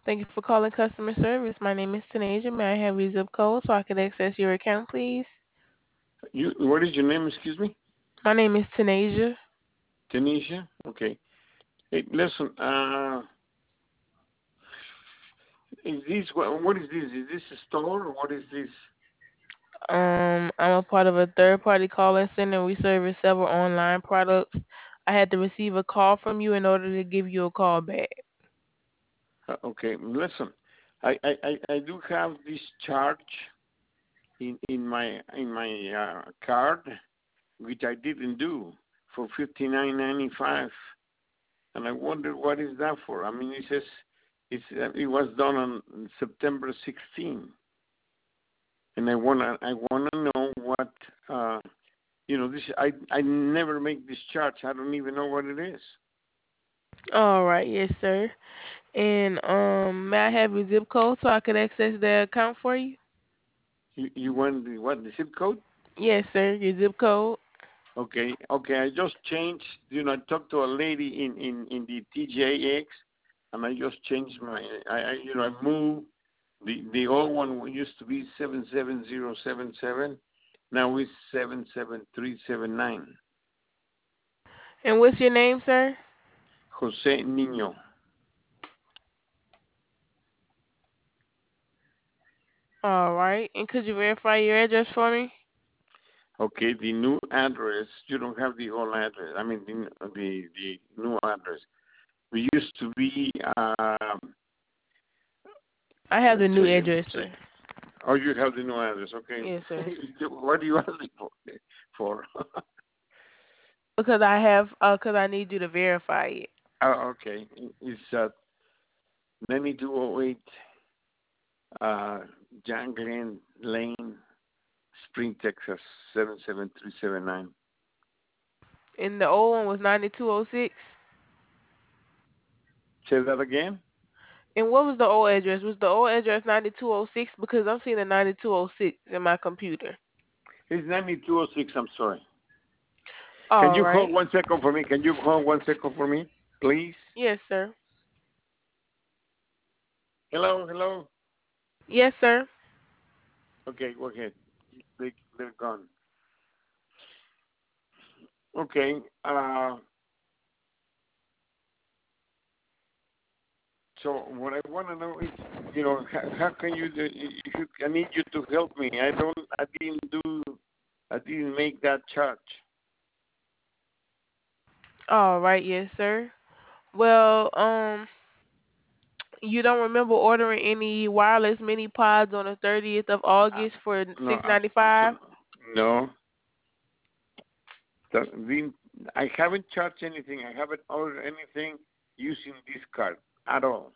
Thank you for calling customer service. My name is Tanasia. May I have your zip code so I can access your account, please? What is your name? Excuse me. My name is Tanasia. Tanisha. Okay. Hey, listen. Is this what is this? Is this a store or what is this? I'm a part of a third-party calling center. We service several online products. I had to receive a call from you in order to give you a call back. Okay. Listen. I do have this charge in my card, which I didn't do for 59.95, and I wonder what is that for. I mean, it says it was done on September 16, and I wanna know what this. I never make this charge. I don't even know what it is. All right, yes, sir. And may I have your zip code so I can access the account for you? You want the zip code? Yes, sir. Your zip code. Okay. I just changed. I talked to a lady in the TJX, and I just changed my. I moved. The old one used to be 77077. Now it's 77379. And what's your name, sir? Jose Niño. All right. And could you verify your address for me? Okay, the new address. You don't have the old address. I mean the new address. We used to be. I have the Let's new say, address, sir. oh, you have the new address. Okay. Yes, sir. What do you ask me for? Because I have, because I need you to verify it. Okay. It's 9208 uh, John Glenn Lane, Spring, Texas 77379. And the old one was 9206. Say that again. And what was the old address? Was the old address 9206? Because I'm seeing the 9206 in my computer. It's 9206. I'm sorry. Can All you right. hold 1 second for me? Can you hold 1 second for me, please? Yes, sir. Hello. Yes, sir. Okay, go ahead. They're gone. Okay. So what I want to know is, how can you? If you, I need you to help me. I didn't make that charge. All right. Yes, sir. Well, you don't remember ordering any wireless mini pods on the 30th of August for No, 695? no. The, the, I haven't charged anything. I haven't ordered anything using this card at all.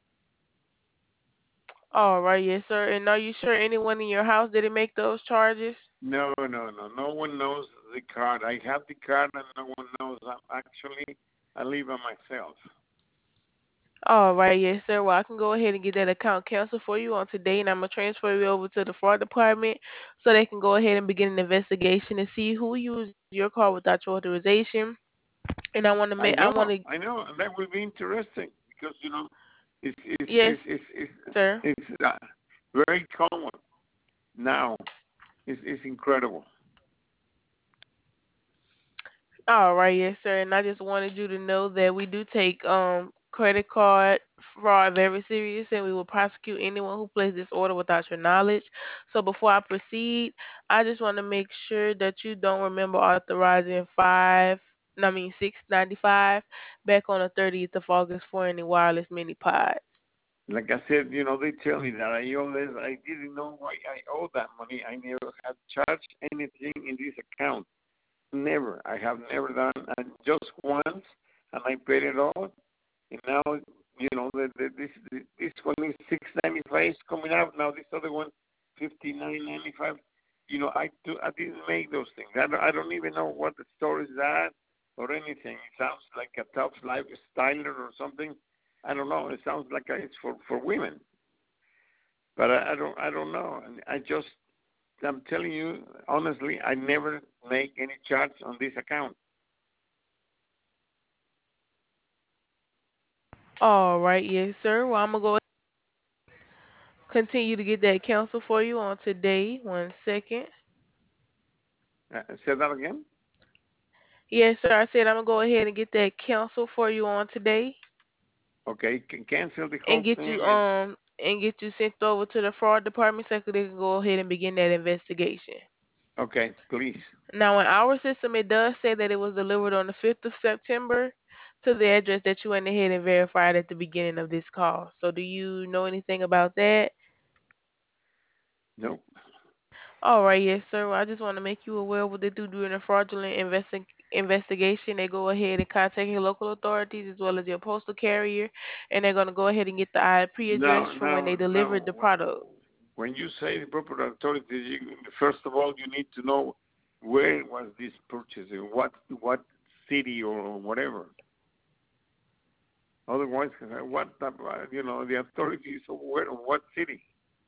All right. Yes, sir. And are you sure anyone in your house didn't make those charges? No. No one knows the card. I have the card and no one knows. I live by myself. All right, yes, sir. Well, I can go ahead and get that account canceled for you on today, and I'm gonna transfer you over to the fraud department so they can go ahead and begin an investigation and see who used your card without your authorization. And I I know, want to, I know, and that will be interesting because it's it's yes, it's it's it's, sir. it's very common now. It's incredible. All right, yes, sir. And I just wanted you to know that we do take credit card fraud very serious, and we will prosecute anyone who places this order without your knowledge. So before I proceed, I just want to make sure that you don't remember authorizing 695 back on the 30th of August for any wireless mini pod. Like I said, they tell me that I owe this. I didn't know why I owe that money. I never had charged anything in this account. Never. I have never done, and just once, and I paid it all. And now, this one is 695 coming out. Now this other one, 59.95. I didn't make those things. I don't even know what the store is at or anything. It sounds like a tough lifestyle or something. I don't know. It sounds like it's for women, but I don't know. And I'm telling you honestly, I never make any charge on this account. All right, yes, sir. Well, I'm gonna go continue to get that cancel for you on today. 1 second. Say that again. Yes, sir. I said I'm gonna go ahead and get that cancel for you on today, Okay, cancel the and whole get you thing and sent over to the fraud department so they can go ahead and begin that investigation. okay, please. Now, in our system, it does say that it was delivered on the 5th of September to the address that you went ahead and verified at the beginning of this call. So, do you know anything about that? No. All right, yes, sir. Well, I just want to make you aware of what they do during a fraudulent investigation. They go ahead and contact your local authorities as well as your postal carrier, and they're going to go ahead and get the IP address Now, from when they delivered the product. when you say the proper authorities, first of all, you need to know where was this purchase, in what city or whatever. Otherwise, the authorities of where, what city?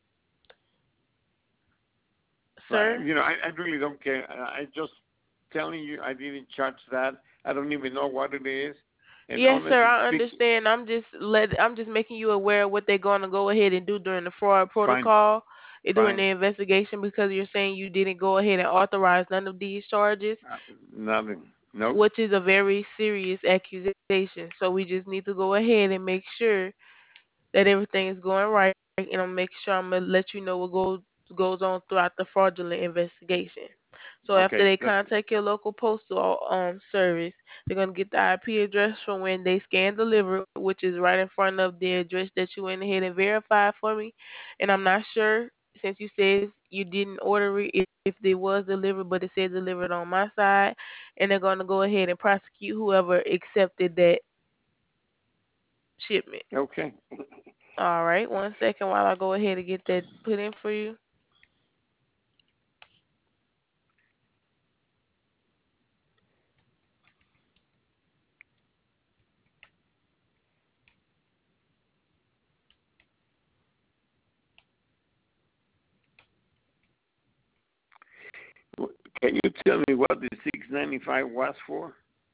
Sir? I really don't care. I just telling you, I didn't charge that. I don't even know what it is. And Yes, sir. honestly I speaking, understand. I'm just making you aware of what they're going to go ahead and do during the fraud fine, protocol, during the fine, investigation, because you're saying you didn't go ahead and authorize none of these charges, nothing. No. which is a very serious accusation. So we just need to go ahead and make sure that everything is going right, and I'm make sure I'm gonna let you know what goes on throughout the fraudulent investigation. So after Okay, they that's contact your local postal service, they're gonna get the IP address from when they scan deliver, which is right in front of the address that you went ahead and verified for me. And I'm not sure, since you said you didn't order it, if they was delivered, but it said delivered on my side, and they're gonna go ahead and prosecute whoever accepted that shipment. okay. All right, 1 second while I go ahead and get that put in for you. Can you tell me what the 695 was for?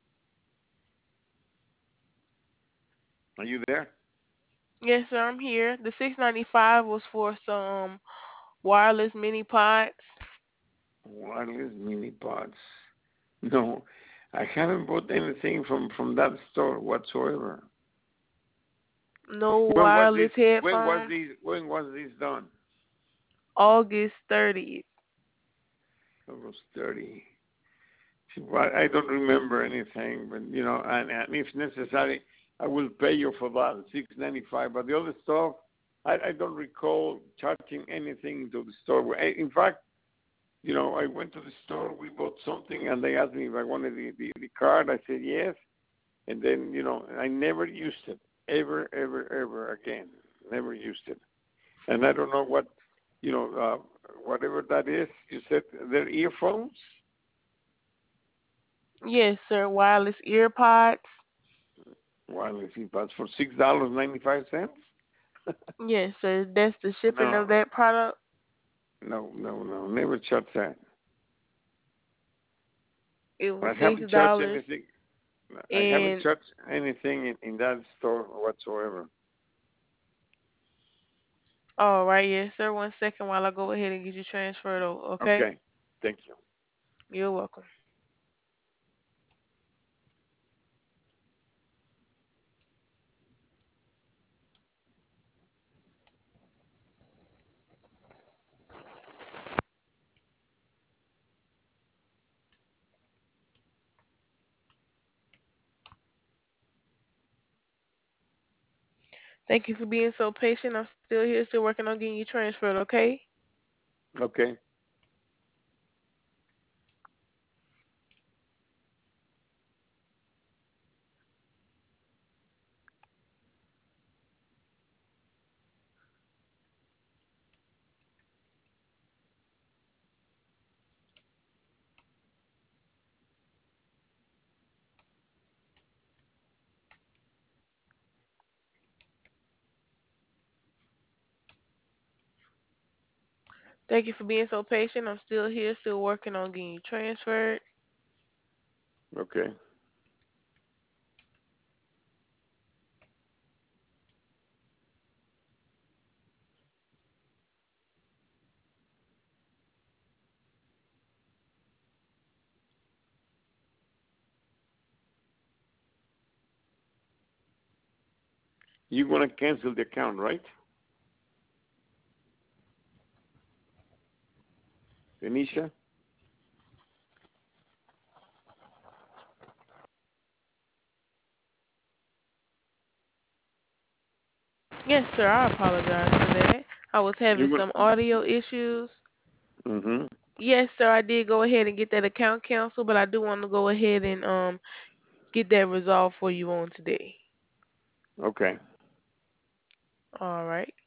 Are you there? Yes, sir, I'm here. The 695 was for some wireless mini pods. Wireless mini pods. No, I haven't bought anything from that store whatsoever. No When was wireless this? headphones. When was this done? August 30th. August 30. Well, I don't remember anything, but and if necessary, I will pay you for that 695. But the other stuff, I don't recall charging anything to the store. In fact, I went to the store, we bought something, and they asked me if I wanted the card. I said yes, and then I never used it ever, ever, ever again. Never used it, and I don't know whatever that is. You said they're earphones. Yes, sir, wireless ear pods. Wireless earbuds for $6.95. Yes, sir, that's the shipping of No, that product. no, no, no. Never charged that. It was I six haven't charged dollars anything. I haven't and charged anything in that store whatsoever. all right, yes, sir. 1 second while I go ahead and get you transferred over, okay? Okay, thank you. You're welcome. Thank you for being so patient. I'm still here, still working on getting you transferred, okay? Okay, Thank you for being so patient. I'm still here, still working on getting you transferred. okay. You're gonna cancel the account, right? Denisha? Yes, sir. I apologize for that. I was having You're some gonna. audio issues. Mm-hmm. Yes, sir. I did go ahead and get that account canceled, but I do want to go ahead and get that resolved for you on today. Okay. All right.